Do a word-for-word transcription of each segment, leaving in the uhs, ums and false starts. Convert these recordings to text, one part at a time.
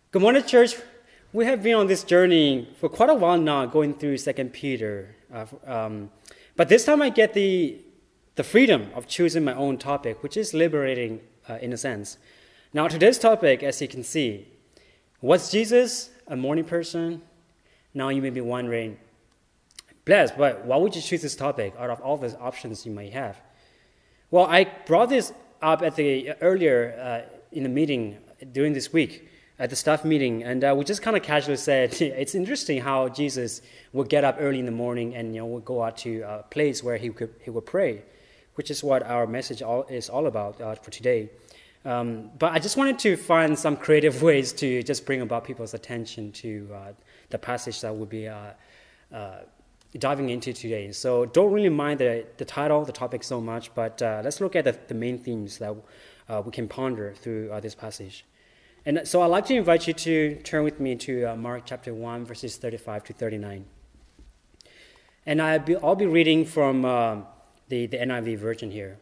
Good morning, church. We have been on this journey for quite a while now, going through Second Peter. Uh, um, but this time I get the the freedom of choosing my own topic, which is liberating uh, in a sense. Now, today's topic, as you can see, was Jesus a morning person? Now you may be wondering, Bless, but why would you choose this topic out of all the options you might have? Well, I brought this up at the earlier uh, in the meeting during this week, at the staff meeting, and uh, we just kind of casually said, it's interesting how Jesus would get up early in the morning and you know would go out to a place where he could he would pray, which is what our message all, is all about uh, for today. Um, but I just wanted to find some creative ways to just bring about people's attention to uh, the passage that we'll be uh, uh, diving into today. So don't really mind the, the title, the topic so much, but uh, let's look at the, the main themes that uh, we can ponder through uh, this passage. And so I'd like to invite you to turn with me to uh, Mark chapter one, verses thirty-five to thirty-nine. And I'll be, I'll be reading from uh, the, the N I V version here.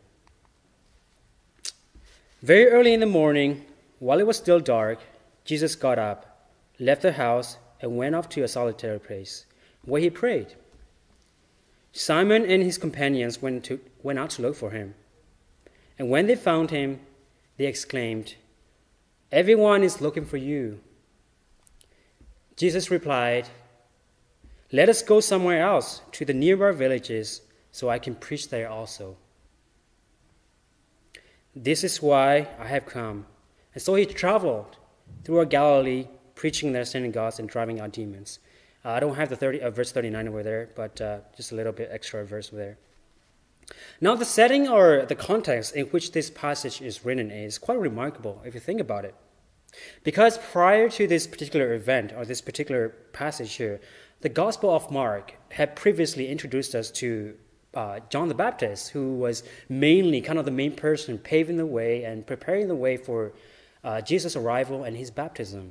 Very early in the morning, while it was still dark, Jesus got up, left the house, and went off to a solitary place, where he prayed. Simon and his companions went, to, went out to look for him. And when they found him, they exclaimed, "Everyone is looking for you." Jesus replied, "Let us go somewhere else, to the nearby villages, so I can preach there also. This is why I have come." And so he traveled through Galilee, preaching their synagogues and driving out demons. Uh, I don't have the thirty, uh, verse thirty-nine over there, but uh, just a little bit extra verse over there. Now, the setting or the context in which this passage is written is quite remarkable if you think about it. Because prior to this particular event or this particular passage here, the Gospel of Mark had previously introduced us to uh, John the Baptist, who was mainly kind of the main person paving the way and preparing the way for uh, Jesus' arrival and his baptism.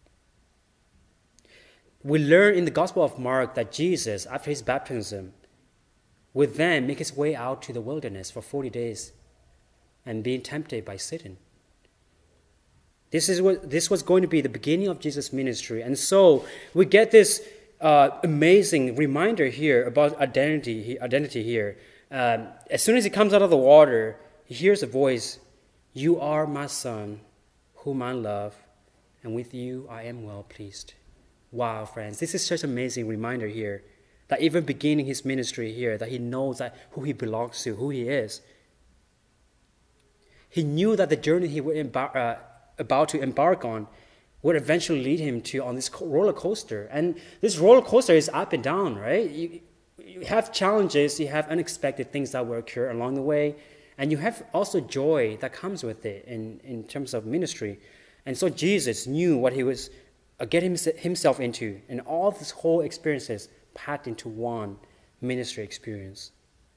We learn in the Gospel of Mark that Jesus, after his baptism, would then make his way out to the wilderness for forty days and being tempted by Satan. This is what this was going to be the beginning of Jesus' ministry. And so we get this uh, amazing reminder here about identity, identity here. Um, as soon as he comes out of the water, he hears a voice, "You are my son, whom I love, and with you I am well pleased." Wow, friends, this is such an amazing reminder here, that even beginning his ministry here, that he knows that who he belongs to, who he is. He knew that the journey he would embark, uh, about to embark on would eventually lead him to on this roller coaster. And this roller coaster is up and down, right? You, you have challenges, you have unexpected things that will occur along the way, and you have also joy that comes with it in, in terms of ministry. And so Jesus knew what he was uh, getting himself into, and all these whole experiences packed into one ministry experience.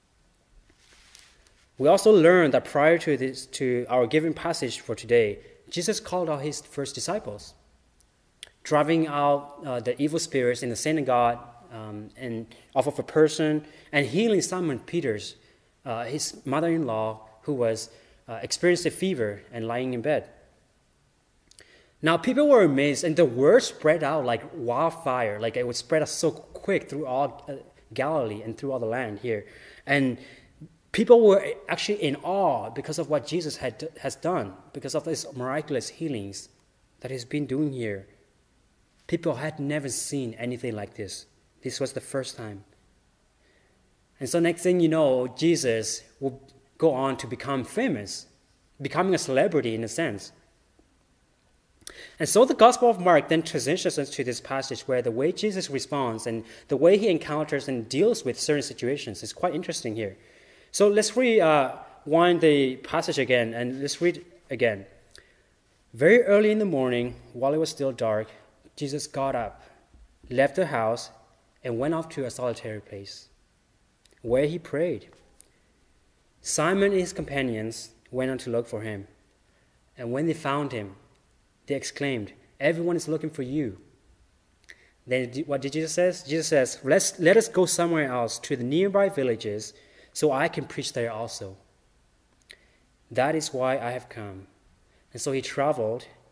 We also learned that prior to this, to our given passage for today, Jesus called out his first disciples, driving out uh, the evil spirits in the synagogue um, and off of a person, and healing Simon Peter's, uh, his mother-in-law, who was uh, experiencing a fever and lying in bed. Now, people were amazed, and the word spread out like wildfire, like it would spread out so quick through all uh, Galilee and through all the land here. And people were actually in awe because of what Jesus had has done, because of these miraculous healings that he's been doing here. People had never seen anything like this. This was the first time. And so next thing you know, Jesus will go on to become famous, becoming a celebrity in a sense. And so the Gospel of Mark then transitions us to this passage where the way Jesus responds and the way he encounters and deals with certain situations is quite interesting here. So let's rewind uh, the passage again, and let's read again. Very early in the morning, while it was still dark, Jesus got up, left the house, and went off to a solitary place, where he prayed. Simon and his companions went on to look for him. And when they found him, they exclaimed, "Everyone is looking for you." Then what did Jesus say? Jesus says, Let's, let us go somewhere else, to the nearby villages, so I can preach there also. That is why I have come. And so he traveled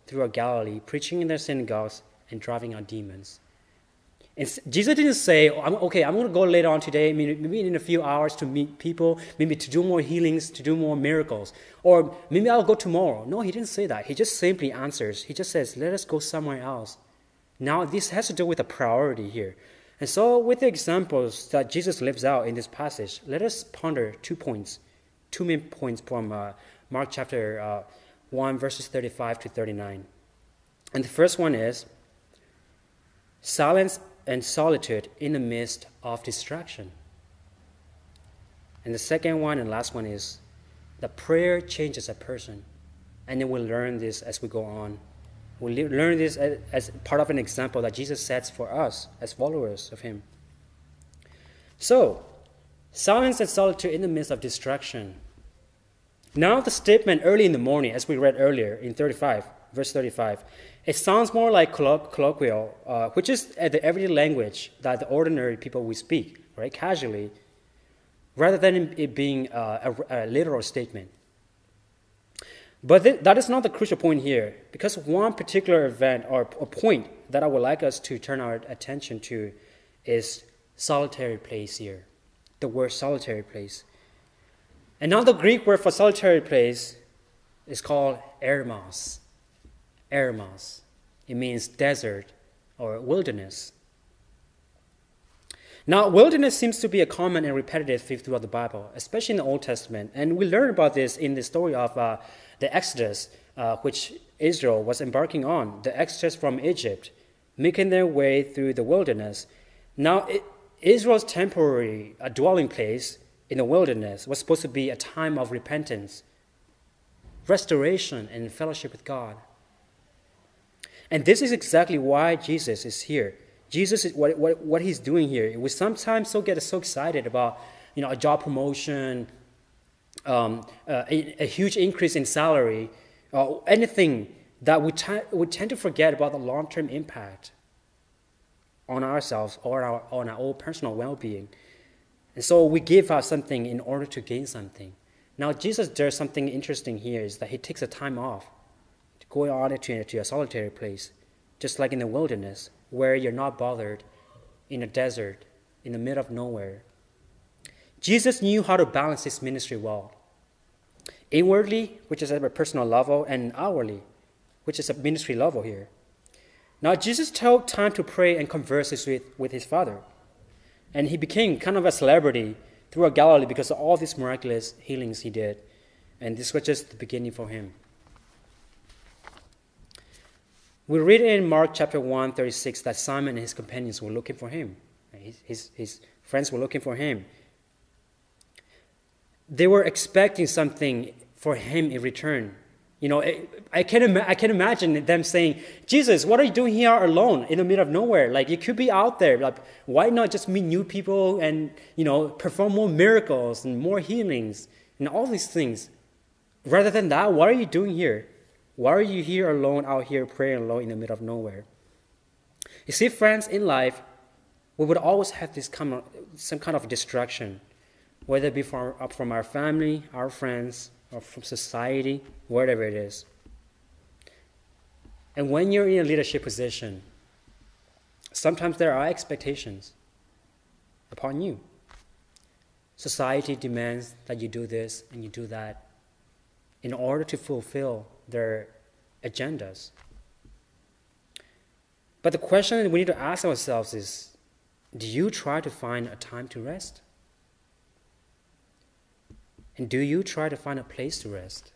throughout Galilee, preaching in their synagogues and driving out demons. And Jesus didn't say, oh, I'm, okay, I'm going to go later on today, maybe in a few hours to meet people, maybe to do more healings, to do more miracles, or maybe I'll go tomorrow. No, he didn't say that. He just simply answers. He just says, let us go somewhere else. Now, this has to do with a priority here. And so with the examples that Jesus lives out in this passage, let us ponder two points, two main points from uh, Mark chapter uh, one, verses thirty-five to thirty-nine. And the first one is silence and solitude in the midst of distraction. And the second one and last one is that prayer changes a person. And then we'll learn this as we go on. We'll learn this as, as part of an example that Jesus sets for us as followers of him. So, silence and solitude in the midst of distraction. Now the statement early in the morning, as we read earlier in thirty-five, verse thirty-five, it sounds more like colloquial, uh, which is the everyday language that the ordinary people we speak, right, casually, rather than it being uh, a, a literal statement. But th- that is not the crucial point here, because one particular event or a point that I would like us to turn our attention to is solitary place here, the word solitary place. And now the Greek word for solitary place is called eremos. Eremos. It means desert or wilderness. Now, wilderness seems to be a common and repetitive theme throughout the Bible, especially in the Old Testament. And we learn about this in the story of uh, the Exodus, uh, which Israel was embarking on, the Exodus from Egypt, making their way through the wilderness. Now, it, Israel's temporary uh, dwelling place in the wilderness was supposed to be a time of repentance, restoration, and fellowship with God. And this is exactly why Jesus is here. Jesus is what, what, what he's doing here. We sometimes so get so excited about, you know, a job promotion, um, uh, a, a huge increase in salary, uh, anything that we, t- we tend to forget about the long-term impact on ourselves or our, on our own personal well-being. And so we give out something in order to gain something. Now, Jesus does something interesting here is that he takes a time off to go on to, to a solitary place, just like in the wilderness, where you're not bothered, in a desert, in the middle of nowhere. Jesus knew how to balance his ministry well. Inwardly, which is at a personal level, and outwardly, which is a ministry level here. Now, Jesus took time to pray and converse with, with his Father. And he became kind of a celebrity throughout Galilee because of all these miraculous healings he did. And this was just the beginning for him. We read in Mark chapter one, thirty-six, that Simon and his companions were looking for him. His, his, his friends were looking for him. They were expecting something for him in return. You know, I can, ima- I can imagine them saying, Jesus, what are you doing here alone in the middle of nowhere? Like, you could be out there. Like, why not just meet new people and, you know, perform more miracles and more healings and all these things? Rather than that, what are you doing here? Why are you here alone, out here praying alone in the middle of nowhere? You see, friends, in life, we would always have this kind of, some kind of distraction, whether it be from, from our family, our friends, or from society, whatever it is. And when you're in a leadership position, sometimes there are expectations upon you. Society demands that you do this and you do that in order to fulfill their agendas. But the question that we need to ask ourselves is, do you try to find a time to rest? And do you try to find a place to rest?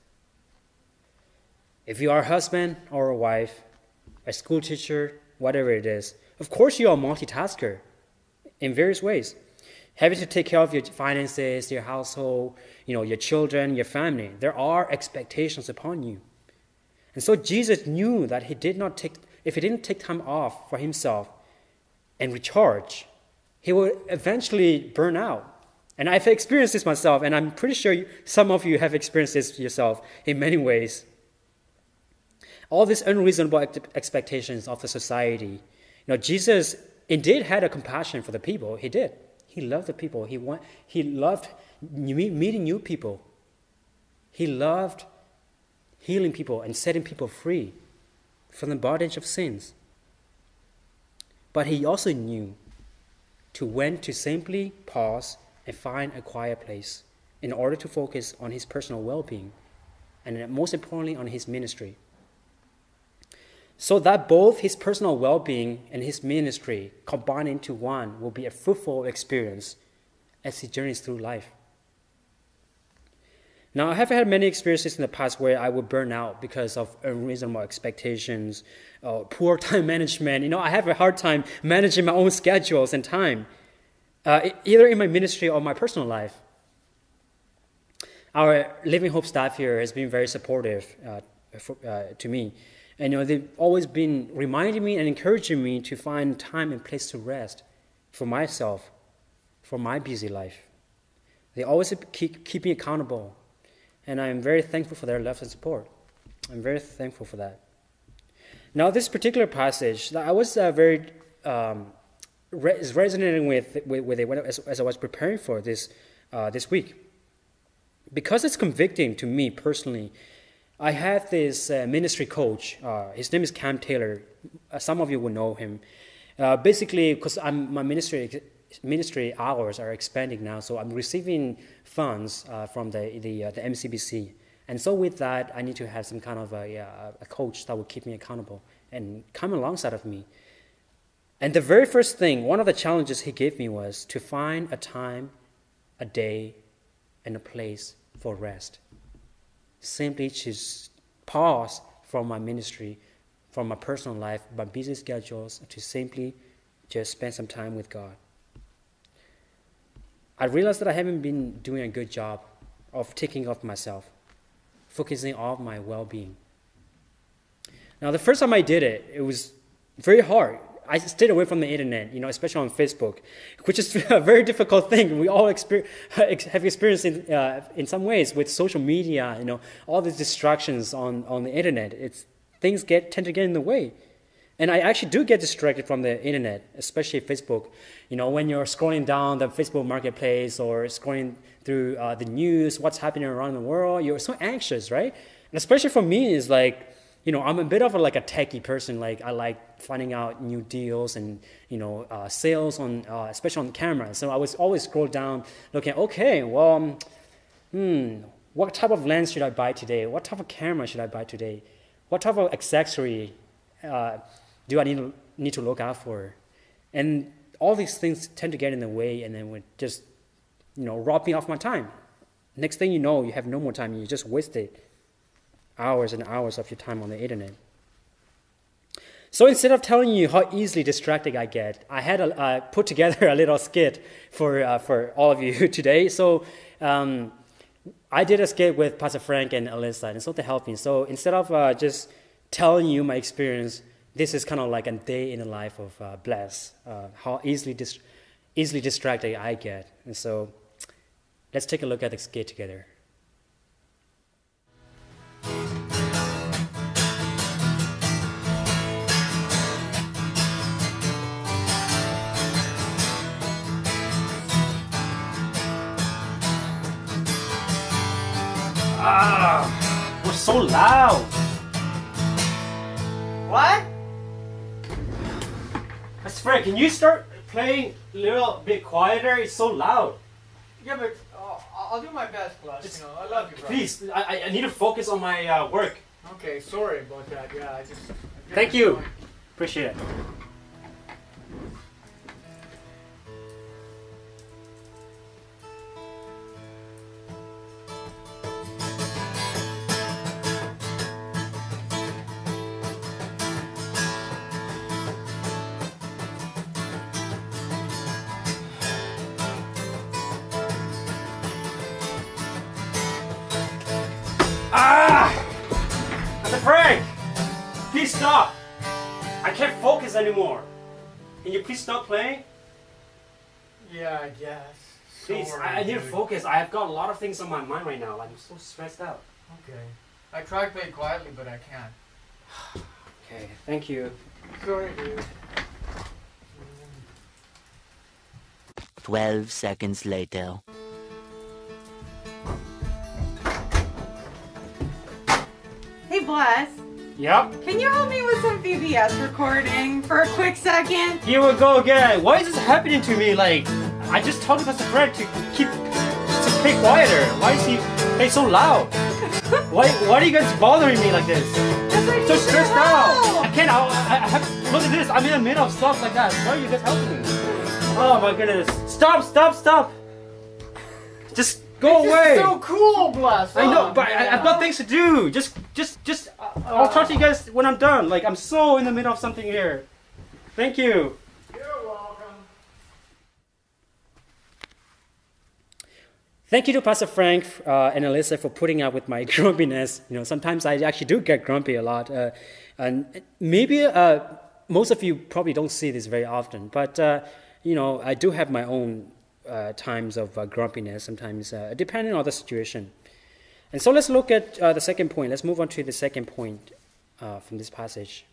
If you are a husband or a wife, a school teacher, whatever it is, of course you are a multitasker in various ways. Having to take care of your finances, your household, you know, your children, your family. There are expectations upon you. And so Jesus knew that he did not take, if he didn't take time off for himself and recharge, he would eventually burn out. And I've experienced this myself, and I'm pretty sure you, some of you have experienced this yourself in many ways. All these unreasonable expectations of the society. You know, Jesus indeed had a compassion for the people. He did. He loved the people. He want, he loved meeting new people. He loved healing people and setting people free. from the bondage of sins. But he also knew to when to simply pause and find a quiet place in order to focus on his personal well-being and most importantly on his ministry. So that both his personal well-being and his ministry combined into one will be a fruitful experience as he journeys through life. Now, I have had many experiences in the past where I would burn out because of unreasonable expectations, uh, poor time management. You know, I have a hard time managing my own schedules and time, uh, either in my ministry or my personal life. Our Living Hope staff here has been very supportive uh, for, uh, to me. And, you know, they've always been reminding me and encouraging me to find time and place to rest for myself, for my busy life. They always keep, keep me accountable. And I am very thankful for their love and support. I'm very thankful for that. Now, this particular passage, I was uh, very um, re- resonating with with, with it when, as, as I was preparing for this uh, this week, because it's convicting to me personally. I have this uh, ministry coach. Uh, his name is Cam Taylor. Uh, some of you will know him. Uh, basically, because I'm my ministry. Ministry hours are expanding now, so I'm receiving funds uh, from the the, uh, the M C B C, and so with that, I need to have some kind of a, uh, a coach that will keep me accountable and come alongside of me. And the very first thing, one of the challenges he gave me was to find a time, a day, and a place for rest. Simply to pause from my ministry, from my personal life, my busy schedules, to simply just spend some time with God. I realized that I haven't been doing a good job of taking care of myself, focusing on my well-being. Now, the first time I did it, it was very hard. I stayed away from the internet, you know, especially on Facebook, which is a very difficult thing. We all exper- have experienced in, uh, in some ways with social media, you know, all these distractions on, on the internet. It's, things get tend to get in the way. And I actually do get distracted from the internet, especially Facebook. You know, when you're scrolling down the Facebook marketplace or scrolling through uh, the news, what's happening around the world, you're so anxious, right? And especially for me, is like, you know, I'm a bit of a, like a techie person. Like I like finding out new deals and, you know, uh, sales on, uh, especially on camera. So I was always scroll down looking, okay, well, um, hmm, what type of lens should I buy today? What type of camera should I buy today? What type of accessory uh, do I need to, need to look out for? And all these things tend to get in the way and then would just, you know, rob me of my time. Next thing you know, you have no more time. You just wasted hours and hours of your time on the internet. So instead of telling you how easily distracted I get, I had a, uh, put together a little skit for uh, for all of you today. So um, I did a skit with Pastor Frank and Alyssa, and so they helped me. So instead of uh, just telling you my experience, this is kind of like a day in the life of uh, Bless, uh, how easily dis- easily distracted I get. And so let's take a look at the skit together. Ah, we're so loud. What? That's Frank, can you start playing a little bit quieter? It's so loud. Yeah, but uh, I'll do my best, Plus. You know, I love you, bro. Please, I, I need to focus on my uh, work. Okay, sorry about that. Yeah, I just. I Thank you. Going. Appreciate it. Ah! Mister Frank! Please stop! I can't focus anymore. Can you please stop playing? Yeah, I guess. Please, Sorry, I, I need to dude. focus. I have got a lot of things on my mind right now. I'm so stressed out. Okay. I try to play quietly, but I can't. Okay, thank you. Sorry, dude. Twelve seconds later. Hey, Bless. Yep. Can you help me with some V B S recording for a quick second? Here we go again. Why is this happening to me? Like, I just told Pastor Fred to keep, to play quieter. Why is he play so loud? Why, why are you guys bothering me like this? I'm so stressed out. I can't, I, I have, look at this. I'm in the middle of stuff like that. Why are you guys helping me? Oh my goodness. Stop, stop, stop. Just go This away. is so cool, bless. I know, Oh, but I, I've got things to do. Just, just, just, uh, I'll talk to you guys when I'm done. Like, I'm so in the middle of something here. Thank you. You're welcome. Thank you to Pastor Frank uh, and Alyssa for putting up with my grumpiness. You know, sometimes I actually do get grumpy a lot. Uh, and maybe uh, most of you probably don't see this very often. But, uh, you know, I do have my own uh, times of uh, grumpiness, sometimes uh, depending on the situation. And so let's look at uh, the second point. Let's move on to the second point uh, from this passage.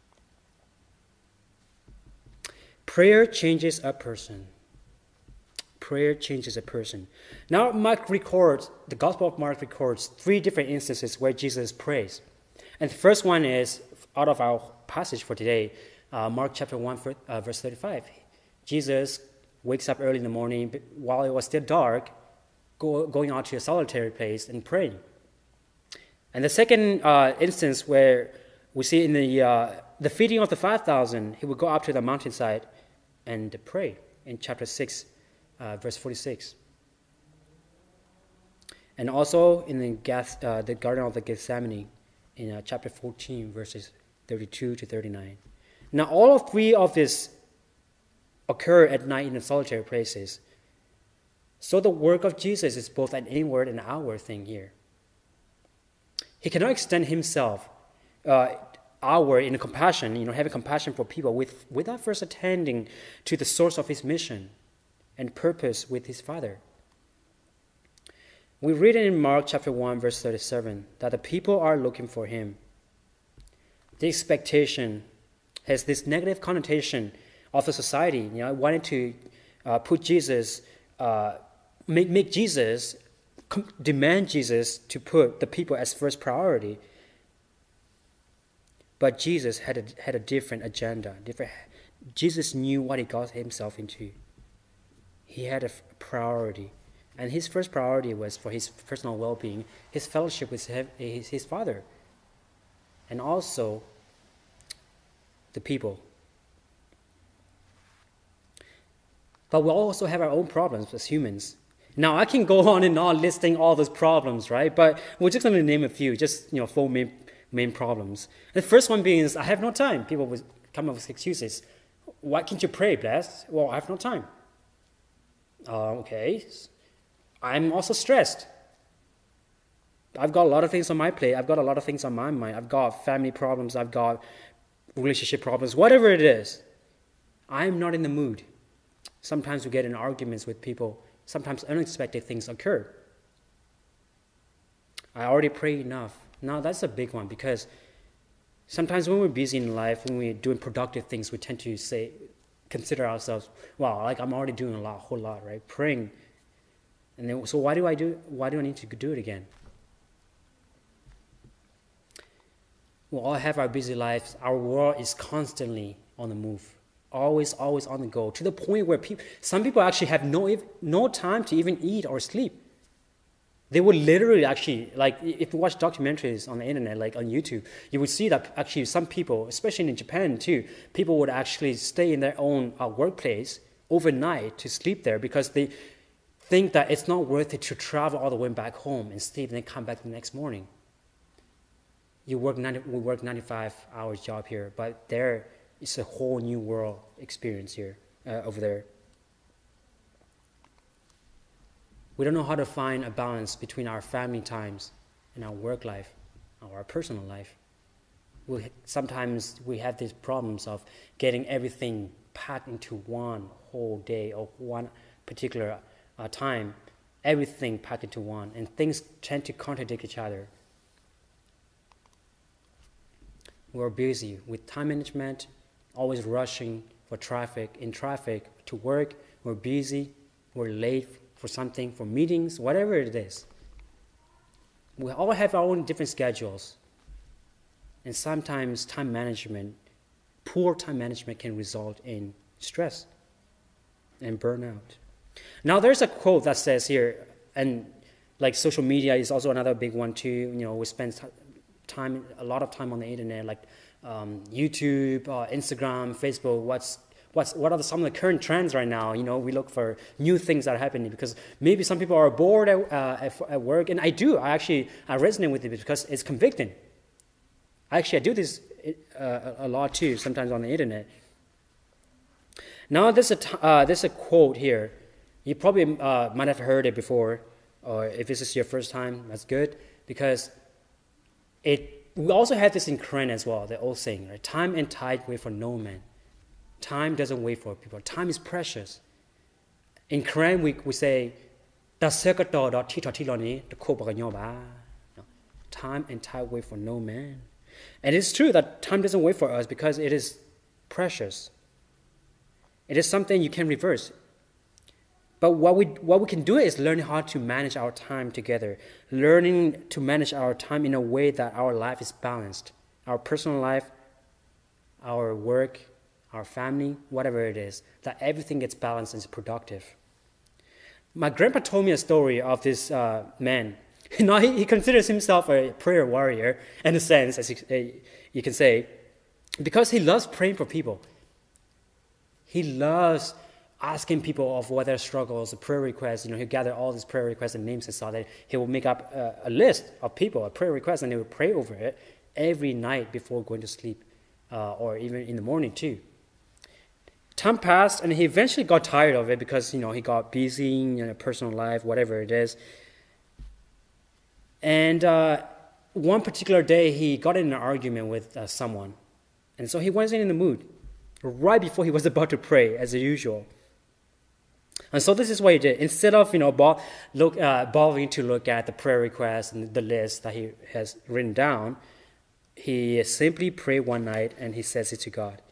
Prayer changes a person. Prayer changes a person. Now, Mark records, the Gospel of Mark records three different instances where Jesus prays. And the first one is out of our passage for today, uh, Mark chapter one, uh, verse thirty-five. Jesus wakes up early in the morning while it was still dark, go, going out to a solitary place and praying. And the second uh, instance where we see in the uh, the feeding of the five thousand, he would go up to the mountainside and pray in chapter six, uh, verse forty-six. And also in the, Gath, uh, the Garden of the Gethsemane in uh, chapter fourteen, verses thirty-two to thirty-nine. Now, all three of these occur at night in the solitary places. So the work of Jesus is both an inward and outward thing here. He cannot extend himself uh, outward in compassion, you know, having compassion for people with, without first attending to the source of his mission and purpose with his Father. We read in Mark chapter one, verse thirty-seven, that the people are looking for him. The expectation has this negative connotation of the society, you know, wanting to uh, put Jesus, uh, make, make Jesus, com- demand Jesus to put the people as first priority. But Jesus had a, had a different agenda. Different. Jesus knew what he got himself into. He had a f- priority. And his first priority was for his personal well-being, his fellowship with his, his Father, and also the people. But we also have our own problems as humans. Now, I can go on and on listing all those problems, right? But we're just going to name a few, just, you know, four main, main problems. The first one being is, I have no time. People will come up with excuses. Why can't you pray, blessed? Well, I have no time. Uh, okay. I'm also stressed. I've got a lot of things on my plate. I've got a lot of things on my mind. I've got family problems. I've got relationship problems. Whatever it is, I'm not in the mood. Sometimes we get in arguments with people. Sometimes unexpected things occur. I already prayed enough. Now that's a big one, because sometimes when we're busy in life, when we're doing productive things, we tend to say, consider ourselves, wow, like I'm already doing a lot, a whole lot, right? Praying. And then, so why do I do, why do I need to do it again? We all have our busy lives. Our world is constantly on the move. Always, always on the go, to the point where people, some people actually have no, no time to even eat or sleep. They would literally actually, like, if you watch documentaries on the internet, like on YouTube, you would see that actually some people, especially in Japan too, people would actually stay in their own uh, workplace overnight to sleep there because they think that it's not worth it to travel all the way back home and sleep and then come back the next morning. You work ninety, we work ninety-five hours job here, but there, it's a whole new world experience here, uh, over there. We don't know how to find a balance between our family times and our work life, or our personal life. We, sometimes we have these problems of getting everything packed into one whole day or one particular uh, time, everything packed into one, and things tend to contradict each other. We're busy with time management, always rushing for traffic, in traffic to work. We're busy, we're late for something, for meetings, whatever it is. We all have our own different schedules. And sometimes time management, poor time management can result in stress and burnout. Now there's a quote that says here, and like social media is also another big one too. You know, we spend time, a lot of time on the internet, like um, YouTube, uh, Instagram, Facebook. What's what's what are the, some of the current trends right now? You know, we look for new things that are happening because maybe some people are bored at, uh, at, at work, and I do. I actually I resonate with it because it's convicting. Actually, I do this uh, a lot too, sometimes on the internet. Now, there's a, t- uh, there's a quote here. You probably uh, might have heard it before, or if this is your first time, that's good, because it. We also have this in Korean as well, the old saying, right? Time and tide wait for no man. Time doesn't wait for people. Time is precious. In Korean, we, we say, time and tide wait for no man. And it's true that time doesn't wait for us because it is precious. It is something you can reverse. But what we what we can do is learn how to manage our time together. Learning to manage our time in a way that our life is balanced. Our personal life, our work, our family, whatever it is. That everything gets balanced and is productive. My grandpa told me a story of this uh, man. You know, he, he considers himself a prayer warrior in a sense, as you, you can say, because he loves praying for people. He loves asking people of what their struggles, prayer requests. You know, he'll gather all these prayer requests and names and so that he will make up a, a list of people, a prayer request, and he will pray over it every night before going to sleep, uh, or even in the morning too. Time passed, and he eventually got tired of it because, you know, he got busy in you know, personal life, whatever it is. And uh, one particular day, he got in an argument with uh, someone. And so he wasn't in the mood right before he was about to pray, as usual. And so this is what he did. Instead of, you know, bo- look, uh, bothering to look at the prayer requests and the list that he has written down, he simply prayed one night and he says it to God.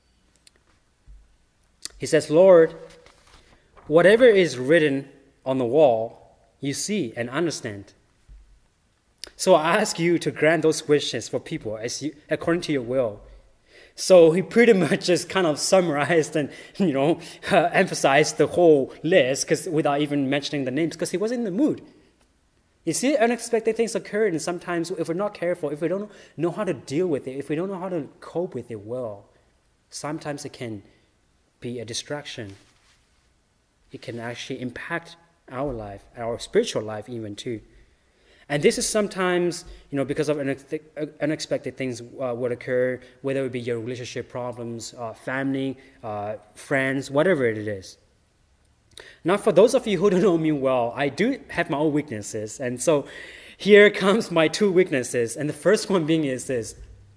He says, Lord, whatever is written on the wall, you see and understand. So I ask you to grant those wishes for people as you, according to your will. So he pretty much just kind of summarized and, you know, uh, emphasized the whole list because without even mentioning the names because he was in the mood. You see, unexpected things occur, and sometimes if we're not careful, if we don't know how to deal with it, if we don't know how to cope with it well, sometimes it can be a distraction. It can actually impact our life, our spiritual life even too. And this is sometimes, you know, because of unexpected things uh, would occur, whether it be your relationship problems, uh, family, uh, friends, whatever it is. Now, for those of you who don't know me well, I do have my own weaknesses. And so here comes my two weaknesses. And the first one being is this.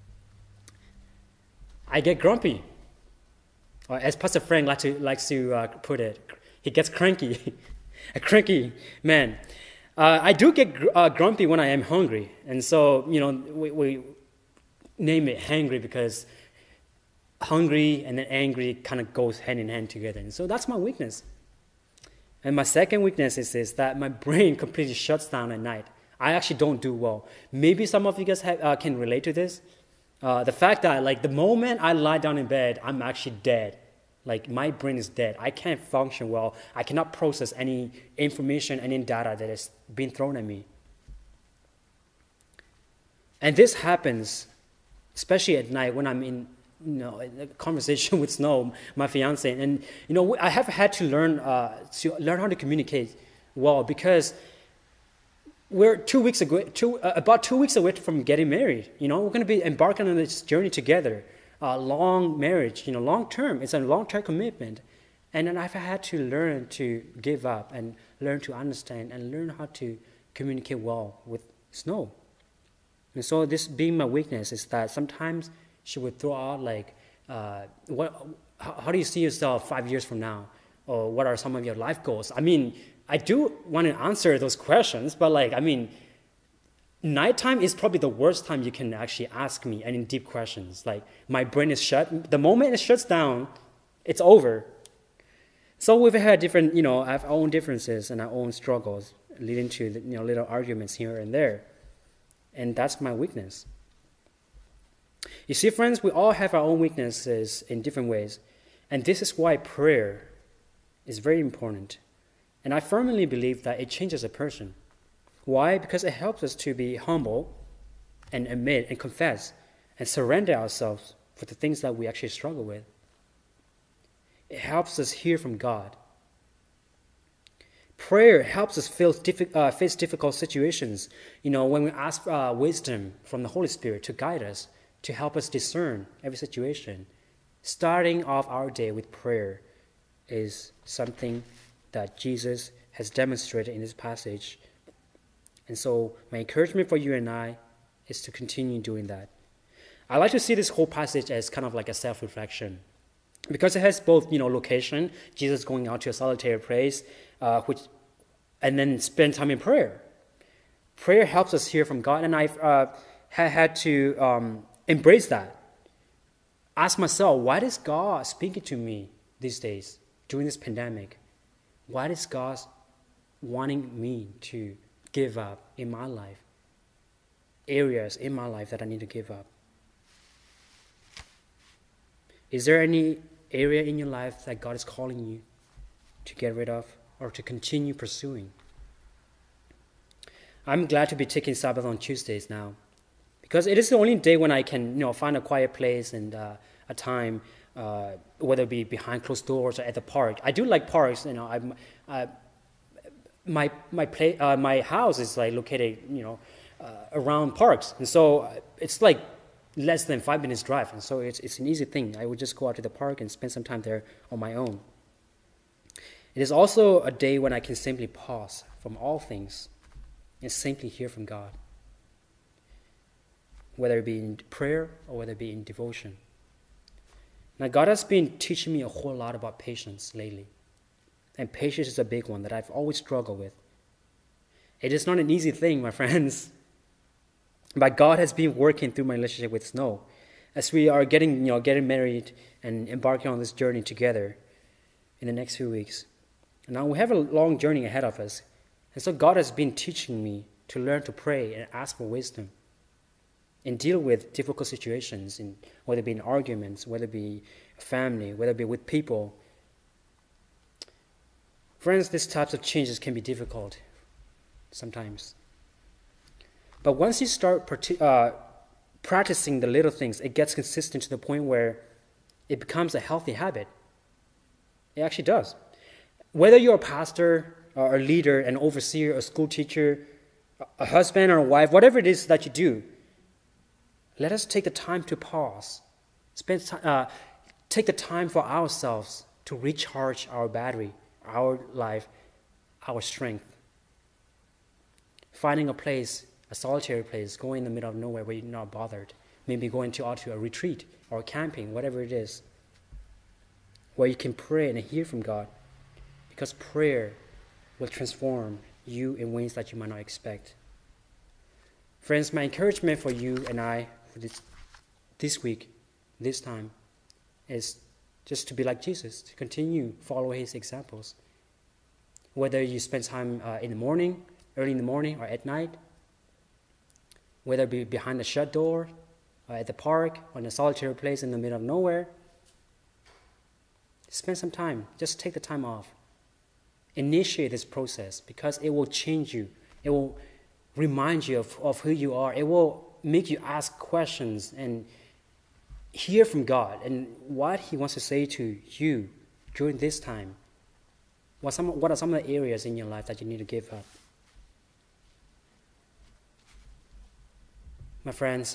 I get grumpy. Or as Pastor Frank like to, likes to uh, put it, he gets cranky. A cranky man. Uh, I do get gr- uh, grumpy when I am hungry. And so, you know, we, we name it hangry because hungry and then angry kind of goes hand in hand together. And so that's my weakness. And my second weakness is, is that my brain completely shuts down at night. I actually don't do well. Maybe some of you guys have, uh, can relate to this. Uh, the fact that, like, the moment I lie down in bed, I'm actually dead. Like, my brain is dead. I can't function well. I cannot process any information, any data that is being thrown at me. And this happens, especially at night when I'm in, you know, a conversation with Snow, my fiance. And, you know, I have had to learn, uh, to learn how to communicate well because we're two weeks ago, two, uh, about two weeks away from getting married. You know, we're going to be embarking on this journey together. Uh, long marriage, you know, long term. It's a long term commitment. And then I've had to learn to give up and learn to understand and learn how to communicate well with Snow. And so this being my weakness is that sometimes she would throw out like, uh, what, how, how do you see yourself five years from now? Or what are some of your life goals? I mean, I do want to answer those questions, but like, I mean, nighttime is probably the worst time you can actually ask me any deep questions. Like, my brain is shut. The moment it shuts down, it's over. So we've had different, you know, have our own differences and our own struggles, leading to, you know, little arguments here and there. And that's my weakness. You see, friends, we all have our own weaknesses in different ways. And this is why prayer is very important. And I firmly believe that it changes a person. Why? Because it helps us to be humble and admit and confess and surrender ourselves for the things that we actually struggle with. It helps us hear from God. Prayer helps us face, diffi- uh, face difficult situations. You know, when we ask uh, wisdom from the Holy Spirit to guide us, to help us discern every situation. Starting off our day with prayer is something that Jesus has demonstrated in this passage. And so my encouragement for you and I is to continue doing that. I like to see this whole passage as kind of like a self-reflection, because it has both, you know, location, Jesus going out to a solitary place, uh, which, and then spend time in prayer. Prayer helps us hear from God, and I've uh, ha- had to um, embrace that. Ask myself, why is God speaking to me these days during this pandemic? Why is God wanting me to give up in my life? Areas in my life that I need to give up. Is there any area in your life that God is calling you to get rid of or to continue pursuing? I'm glad to be taking Sabbath on Tuesdays now, because it is the only day when I can, you know, find a quiet place and uh, a time, uh, whether it be behind closed doors or at the park. I do like parks. You know, I'm, uh, my my play, uh, my house is like located, you know, uh, around parks, and so it's like less than five minutes drive, and so it's it's an easy thing. I would just go out to the park and spend some time there on my own. It is also a day when I can simply pause from all things and simply hear from God, whether it be in prayer or whether it be in devotion. Now, God has been teaching me a whole lot about patience lately, and patience is a big one that I've always struggled with. It is not an easy thing, my friends. But God has been working through my relationship with Snow as we are getting, you know, getting married and embarking on this journey together in the next few weeks. And now we have a long journey ahead of us. And so God has been teaching me to learn to pray and ask for wisdom and deal with difficult situations, in, whether it be in arguments, whether it be family, whether it be with people. Friends, these types of changes can be difficult sometimes. But once you start uh, practicing the little things, it gets consistent to the point where it becomes a healthy habit. It actually does. Whether you're a pastor or a leader, an overseer, a school teacher, a husband or a wife, whatever it is that you do, let us take the time to pause. Spend time, uh, take the time for ourselves to recharge our battery, our life, our strength. Finding a place, a solitary place, going in the middle of nowhere where you're not bothered. Maybe going to, out to a retreat or camping, whatever it is, where you can pray and hear from God. Because prayer will transform you in ways that you might not expect. Friends, my encouragement for you and I for this, this week, this time, is just to be like Jesus, to continue following his examples. Whether you spend time uh, in the morning, early in the morning, or at night, whether it be behind a shut door, or at the park, or in a solitary place in the middle of nowhere, spend some time. Just take the time off. Initiate this process, because it will change you. It will remind you of, of who you are. It will make you ask questions and hear from God and what he wants to say to you during this time. What, some, what are some of the areas in your life that you need to give up? My friends,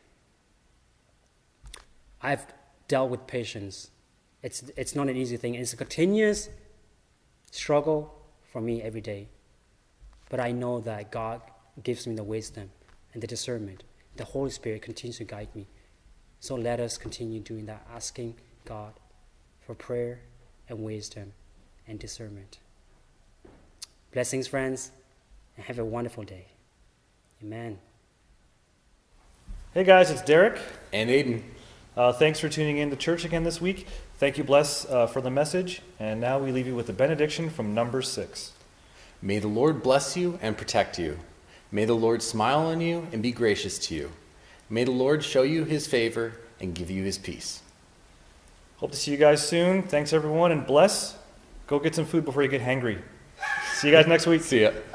I've dealt with patience. It's, it's not an easy thing. It's a continuous struggle for me every day. But I know that God gives me the wisdom and the discernment. The Holy Spirit continues to guide me. So let us continue doing that, asking God for prayer and wisdom and discernment. Blessings, friends, and have a wonderful day. Amen. Hey guys, it's Derek. And Aiden. Uh, thanks for tuning in to church again this week. Thank you, Bless, uh, for the message. And now we leave you with the benediction from Numbers six. May the Lord bless you and protect you. May the Lord smile on you and be gracious to you. May the Lord show you his favor and give you his peace. Hope to see you guys soon. Thanks, everyone, and bless. Go get some food before you get hangry. See you guys next week. See ya.